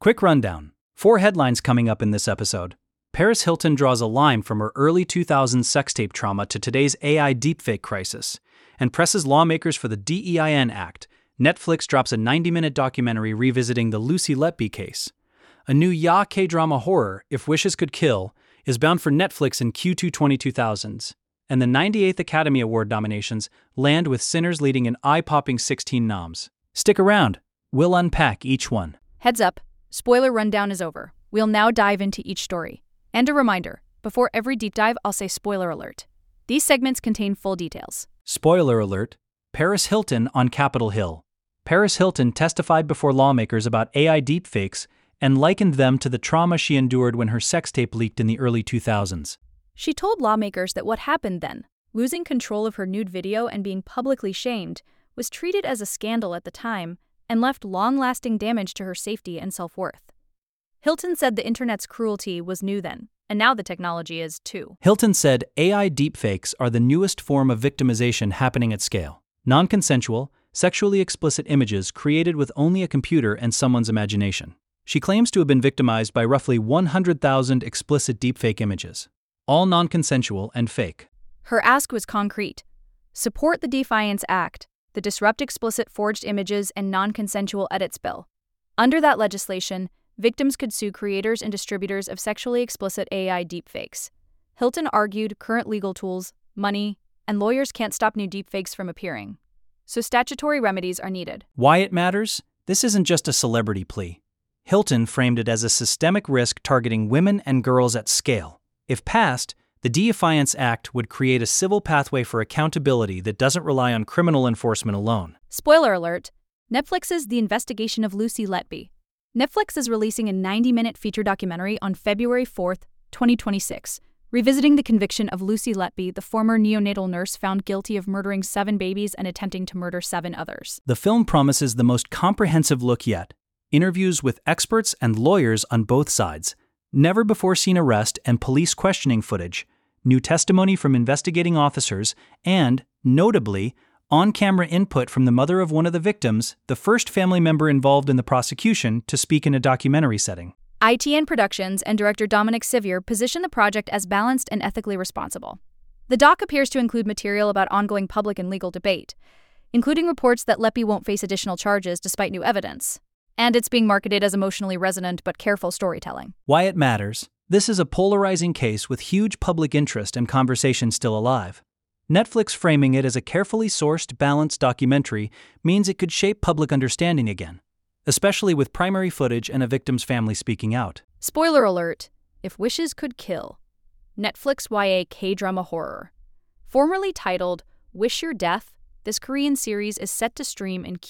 Quick rundown. 4 headlines coming up in this episode. Paris Hilton draws a line from her early 2000s sex tape trauma to today's AI deepfake crisis, and presses lawmakers for the DEIN Act. Netflix drops a 90-minute documentary revisiting the Lucy Letby case. A new K-drama horror, If Wishes Could Kill, is bound for Netflix in Q2 2000s, and the 98th Academy Award nominations land with Sinners leading an eye-popping 16 noms. Stick around, we'll unpack each one. Heads up, spoiler rundown is over. We'll now dive into each story. And a reminder, before every deep dive, I'll say spoiler alert. These segments contain full details. Spoiler alert, Paris Hilton on Capitol Hill. Paris Hilton testified before lawmakers about AI deepfakes and likened them to the trauma she endured when her sex tape leaked in the early 2000s. She told lawmakers that what happened then, losing control of her nude video and being publicly shamed, was treated as a scandal at the time and left long-lasting damage to her safety and self-worth. Hilton said the internet's cruelty was new then, and now the technology is too. Hilton said AI deepfakes are the newest form of victimization happening at scale. Non-consensual, sexually explicit images created with only a computer and someone's imagination. She claims to have been victimized by roughly 100,000 explicit deepfake images, all non-consensual and fake. Her ask was concrete. Support the DEIN Act, the Disrupt Explicit Forged Images and Non-Consensual Edits Bill. Under that legislation, victims could sue creators and distributors of sexually explicit AI deepfakes. Hilton argued current legal tools, money, and lawyers can't stop new deepfakes from appearing. So statutory remedies are needed. Why it matters? This isn't just a celebrity plea. Hilton framed it as a systemic risk targeting women and girls at scale. If passed, the DEIN Act would create a civil pathway for accountability that doesn't rely on criminal enforcement alone. Spoiler alert, Netflix's The Investigation of Lucy Letby. Netflix is releasing a 90-minute feature documentary on February 4th, 2026, revisiting the conviction of Lucy Letby, the former neonatal nurse found guilty of murdering 7 babies and attempting to murder 7 others. The film promises the most comprehensive look yet. Interviews with experts and lawyers on both sides, never-before-seen arrest and police questioning footage, new testimony from investigating officers, and, notably, on-camera input from the mother of one of the victims, the first family member involved in the prosecution, to speak in a documentary setting. ITN Productions and director Dominic Sevier position the project as balanced and ethically responsible. The doc appears to include material about ongoing public and legal debate, including reports that Letby won't face additional charges despite new evidence. And it's being marketed as emotionally resonant but careful storytelling. Why it matters? This is a polarizing case with huge public interest and conversation still alive. Netflix framing it as a carefully sourced, balanced documentary means it could shape public understanding again, especially with primary footage and a victim's family speaking out. Spoiler alert, If Wishes Could Kill. Netflix YA K-drama horror. Formerly titled Wish Your Death, this Korean series is set to stream in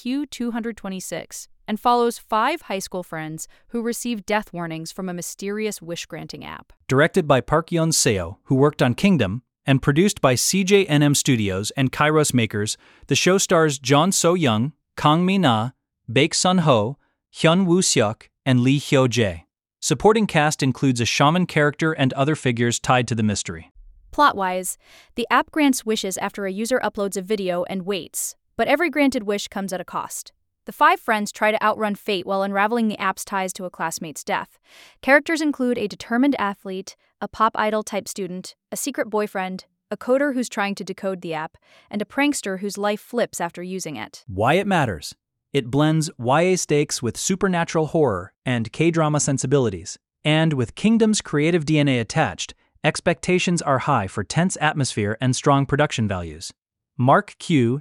Q226 and follows 5 high school friends who receive death warnings from a mysterious wish-granting app. Directed by Park Yeon-seo, who worked on Kingdom, and produced by CJNM Studios and Kairos Makers, the show stars Jeon So-young, Kang Mi-na, Baek Sun-ho, Hyun Woo-seok, and Lee Hyo-jae. Supporting cast includes a shaman character and other figures tied to the mystery. Plot-wise, the app grants wishes after a user uploads a video and waits, but every granted wish comes at a cost. The 5 friends try to outrun fate while unraveling the app's ties to a classmate's death. Characters include a determined athlete, a pop idol-type student, a secret boyfriend, a coder who's trying to decode the app, and a prankster whose life flips after using it. Why it matters? It blends YA stakes with supernatural horror and K-drama sensibilities. And with Kingdom's creative DNA attached, expectations are high for tense atmosphere and strong production values. Mark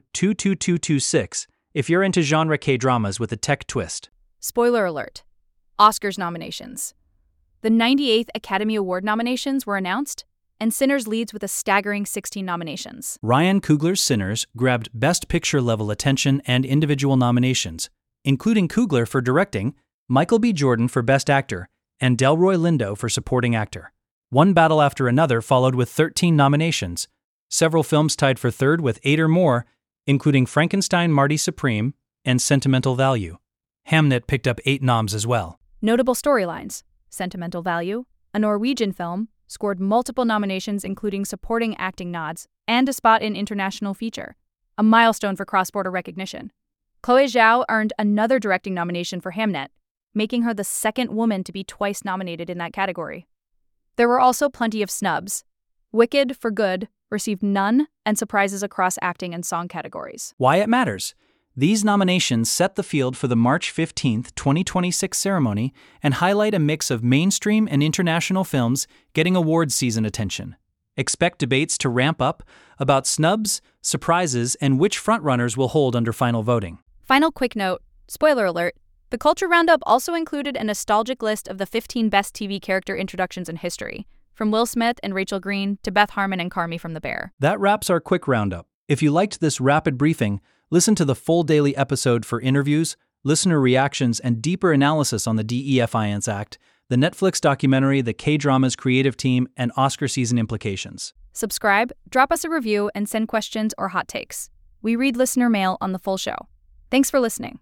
Q22226 if you're into genre K-dramas with a tech twist. Spoiler alert. Oscars nominations. The 98th Academy Award nominations were announced, and Sinners leads with a staggering 16 nominations. Ryan Coogler's Sinners grabbed Best Picture-level attention and individual nominations, including Coogler for directing, Michael B. Jordan for Best Actor, and Delroy Lindo for Supporting Actor. One battle after another followed with 13 nominations, several films tied for third with 8 or more, including Frankenstein Marty Supreme and Sentimental Value. Hamnet picked up 8 noms as well. Notable storylines. Sentimental Value, a Norwegian film, scored multiple nominations including supporting acting nods and a spot in international feature, a milestone for cross-border recognition. Chloe Zhao earned another directing nomination for Hamnet, making her the second woman to be twice nominated in that category. There were also plenty of snubs. Wicked, for Good, received none, and surprises across acting and song categories. Why it matters. These nominations set the field for the March 15, 2026 ceremony and highlight a mix of mainstream and international films getting awards season attention. Expect debates to ramp up about snubs, surprises, and which frontrunners will hold under final voting. Final quick note, spoiler alert, the Culture Roundup also included a nostalgic list of the 15 best TV character introductions in history, from Will Smith and Rachel Green to Beth Harmon and Carmy from The Bear. That wraps our quick roundup. If you liked this rapid briefing, listen to the full daily episode for interviews, listener reactions, and deeper analysis on the DEFIance Act, the Netflix documentary, the K-Drama's creative team, and Oscar season implications. Subscribe, drop us a review, and send questions or hot takes. We read listener mail on the full show. Thanks for listening.